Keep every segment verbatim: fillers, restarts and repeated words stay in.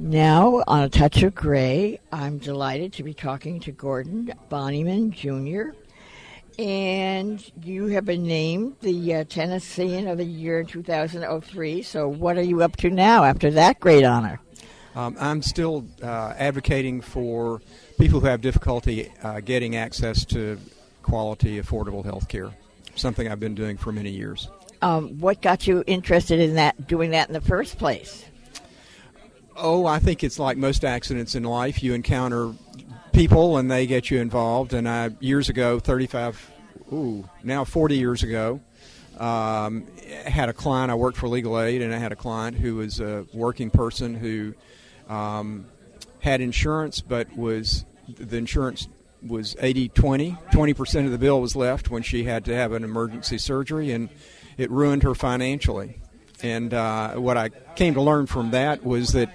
Now, on A Touch of Gray, I'm delighted to be talking to Gordon Bonnyman, Junior And you have been named the uh, Tennessean of the Year in two thousand three. So what are you up to now after that great honor? Um, I'm still uh, advocating for people who have difficulty uh, getting access to quality, affordable health care, something I've been doing for many years. Um, what got you interested in that, doing that in the first place? Oh, I think it's like most accidents in life. You encounter people and they get you involved. And I, years ago, thirty-five, ooh, now forty years ago, um, had a client. I worked for Legal Aid, and I had a client who was a working person who um, had insurance, but was the insurance was eighty twenty. twenty percent of the bill was left when she had to have an emergency surgery, and it ruined her financially. And uh, what I came to learn from that was that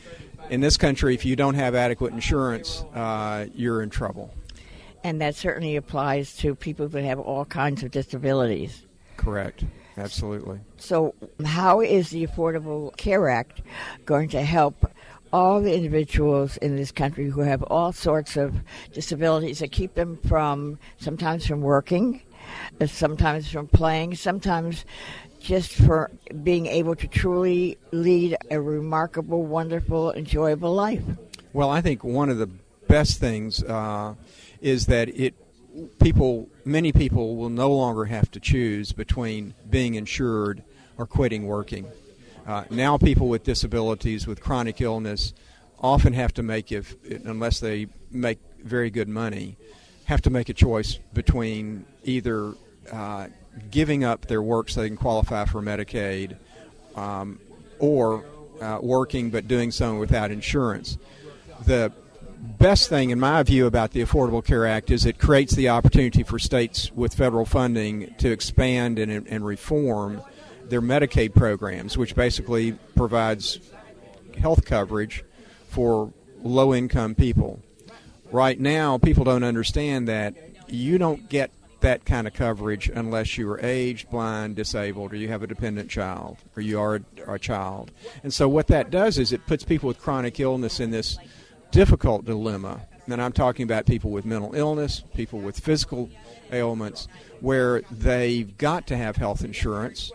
in this country, if you don't have adequate insurance, uh, you're in trouble. And that certainly applies to people that have all kinds of disabilities. Correct. Absolutely. So how is the Affordable Care Act going to help all the individuals in this country who have all sorts of disabilities that keep them from, sometimes from working, sometimes from playing, sometimes just for being able to truly lead a remarkable, wonderful, enjoyable life? Well, I think one of the best things uh, is that it people, many people will no longer have to choose between being insured or quitting working. Uh, now people with disabilities, with chronic illness, often have to make, if unless they make very good money, have to make a choice between either uh, giving up their work so they can qualify for Medicaid, um, or uh, working but doing so without insurance. The best thing, in my view, about the Affordable Care Act is it creates the opportunity for states with federal funding to expand and, and reform their Medicaid programs, which basically provides health coverage for low-income people. Right now, people don't understand that you don't get that kind of coverage unless you are aged, blind, disabled, or you have a dependent child, or you are a, a child. And so what that does is it puts people with chronic illness in this difficult dilemma. And I'm talking about people with mental illness, people with physical ailments, where they've got to have health insurance,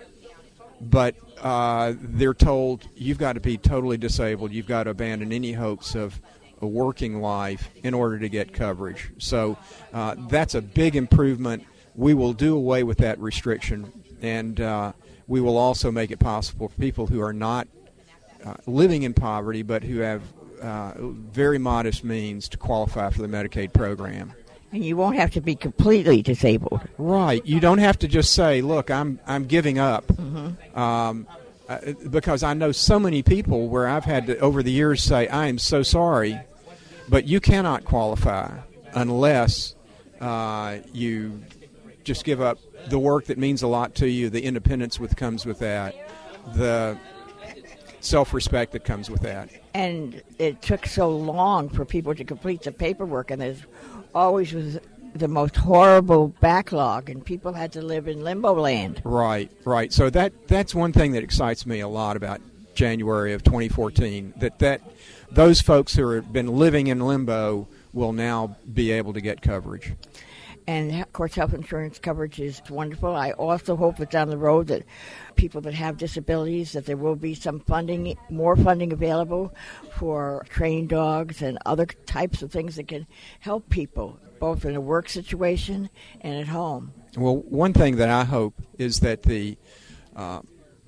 but uh, they're told you've got to be totally disabled, you've got to abandon any hopes of a working life in order to get coverage. So uh, that's a big improvement. We will do away with that restriction, and uh, we will also make it possible for people who are not uh, living in poverty but who have uh, very modest means to qualify for the Medicaid program. And you won't have to be completely disabled. Right. You don't have to just say, look, I'm I'm giving up. Mm-hmm. Um, uh, because I know so many people where I've had to, over the years, say, I am so sorry, but you cannot qualify unless uh, you just give up the work that means a lot to you, the independence that comes with that, the self-respect that comes with that. And it took so long for people to complete the paperwork, and there's always was the most horrible backlog, and people had to live in limbo land. Right, right. So that that's one thing that excites me a lot about January of twenty fourteen, that, that those folks who have been living in limbo will now be able to get coverage. And, of course, health insurance coverage is wonderful. I also hope that down the road that people that have disabilities, that there will be some funding, more funding available for trained dogs and other types of things that can help people, both in a work situation and at home. Well, one thing that I hope is that the uh,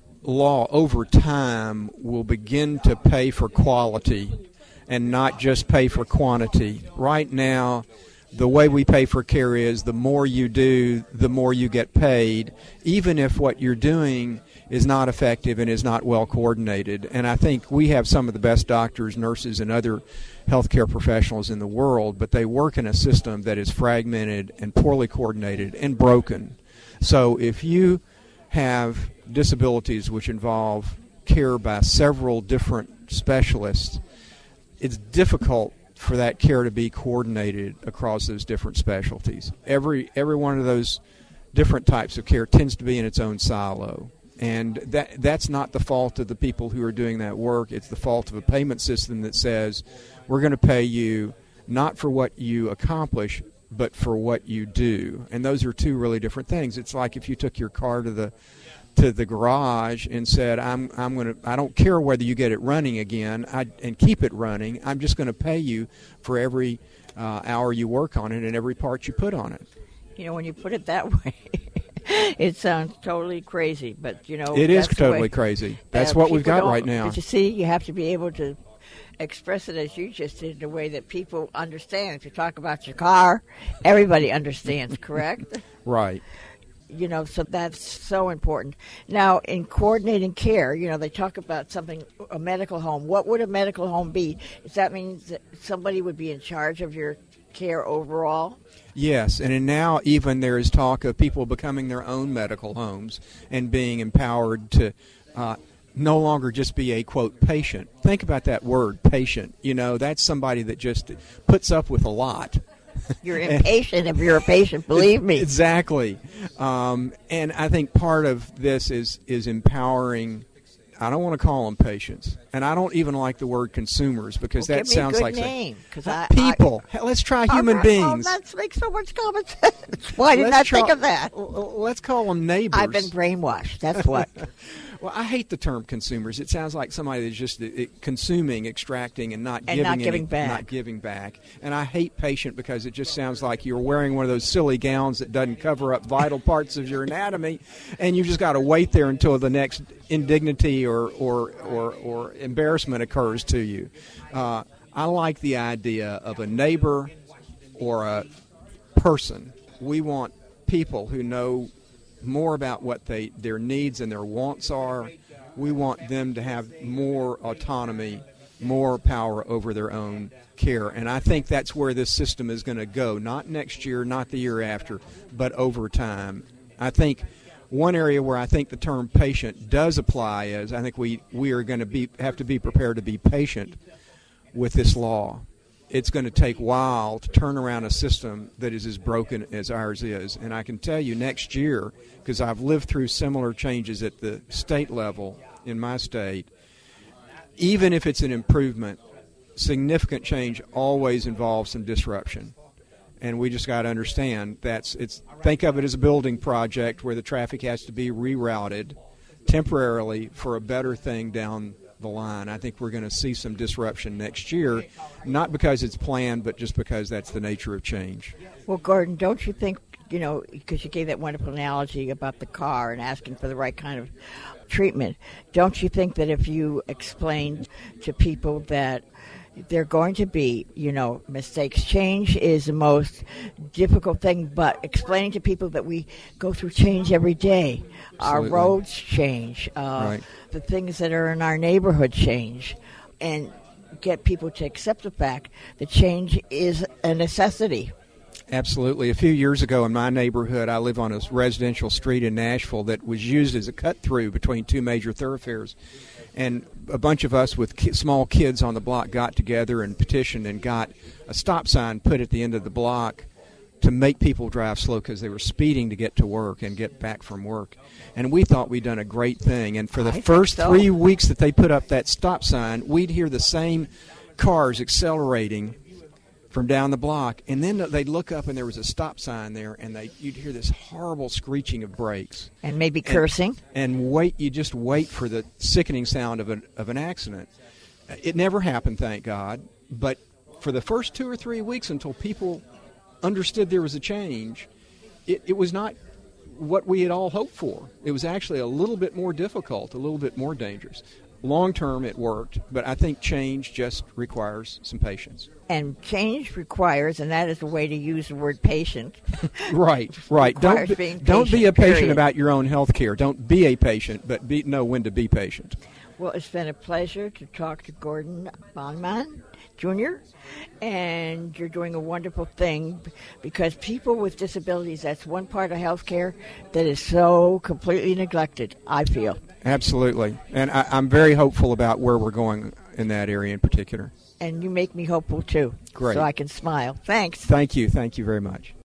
law over time will begin to pay for quality and not just pay for quantity. Right now, the way we pay for care is the more you do, the more you get paid, even if what you're doing is not effective and is not well coordinated. And I think we have some of the best doctors, nurses, and other healthcare professionals in the world, but they work in a system that is fragmented and poorly coordinated and broken. So if you have disabilities which involve care by several different specialists, it's difficult for that care to be coordinated across those different specialties. Every every one of those different types of care tends to be in its own silo. And that that's not the fault of the people who are doing that work. It's the fault of a payment system that says we're going to pay you not for what you accomplish, but for what you do. And those are two really different things. It's like if you took your car to the to the garage and said, I'm I'm going to I don't care whether you get it running again I, and keep it running. I'm just going to pay you for every uh, hour you work on it and every part you put on it. You know, when you put it that way, it sounds totally crazy, but you know it is that's totally way, crazy. That's uh, what we've got don't- right now. But you see, you have to be able to express it as you just did in a way that people understand. If you talk about your car, everybody understands, correct? Right. You know, so that's so important. Now, in coordinating care, you know, they talk about something, a medical home. What would a medical home be? Does that mean that somebody would be in charge of your care overall? Yes, and then now even there is talk of people becoming their own medical homes and being empowered to uh, no longer just be a, quote, patient. Think about that word, patient. You know, that's somebody that just puts up with a lot. You're impatient if you're a patient, believe me. Exactly. Um, and I think part of this is, is empowering, I don't want to call them patients, and I don't even like the word consumers because Well, that give me a sounds good like name, 'cause uh, I- people. Hell, let's try human Oh, beings. Oh, that makes so much common sense. Why didn't Let's I try- think of that? l- Let's call them neighbors. I've been brainwashed. That's what. Well, I hate the term consumers. It sounds like somebody that's just uh, uh, consuming, extracting, and not And giving not giving any, back. Not giving back. And I hate patient because it just sounds like you're wearing one of those silly gowns that doesn't cover up vital parts of your anatomy, and you just got to wait there until the next indignity or or or, or embarrassment occurs to you. Uh, I like the idea of a neighbor or a person. We want people who know more about what they their needs and their wants are. We want them to have more autonomy, more power over their own care. And I think that's where this system is going to go, not next year, not the year after, but over time. I think one area where I think the term patient does apply is I think we, we are going to be have to be prepared to be patient with this law. It's going to take a while to turn around a system that is as broken as ours is. And I can tell you next year, because I've lived through similar changes at the state level in my state, even if it's an improvement, significant change always involves some disruption. And we just got to understand that's it's think of it as a building project where the traffic has to be rerouted temporarily for a better thing down the line. I think we're going to see some disruption next year, not because it's planned, but just because that's the nature of change. Well, Gordon, don't you think, you know, because you gave that wonderful analogy about the car and asking for the right kind of treatment, don't you think that if you explain to people that they're going to be, you know, mistakes. Change is the most difficult thing, but explaining to people that we go through change every day. Absolutely. Our roads change. Uh, Right. The things that are in our neighborhood change. And get people to accept the fact that change is a necessity. Absolutely. A few years ago in my neighborhood, I live on a residential street in Nashville that was used as a cut-through between two major thoroughfares. And a bunch of us with ki- small kids on the block got together and petitioned and got a stop sign put at the end of the block to make people drive slow because they were speeding to get to work and get back from work. And we thought we'd done a great thing. And for the I think first so. three weeks that they put up that stop sign, we'd hear the same cars accelerating from down the block, and then they'd look up and there was a stop sign there, and they you'd hear this horrible screeching of brakes And maybe cursing. and, and wait you just wait for the sickening sound of an of an accident. It never happened, thank God, but for the first two or three weeks until people understood there was a change, it, it was not what we had all hoped for. It was actually a little bit more difficult, a little bit more dangerous. Long term, it worked, but I think change just requires some patience. And change requires, and that is the way to use the word patient. Right, right. Don't Requires be, being don't be patient, a patient period. about your own health care. Don't be a patient, but be, know when to be patient. Well, it's been a pleasure to talk to Gordon Bondman, Junior, and you're doing a wonderful thing because people with disabilities, that's one part of healthcare that is so completely neglected, I feel. Absolutely. And I, I'm very hopeful about where we're going in that area in particular. And you make me hopeful, too. Great. So I can smile. Thanks. Thank you. Thank you very much.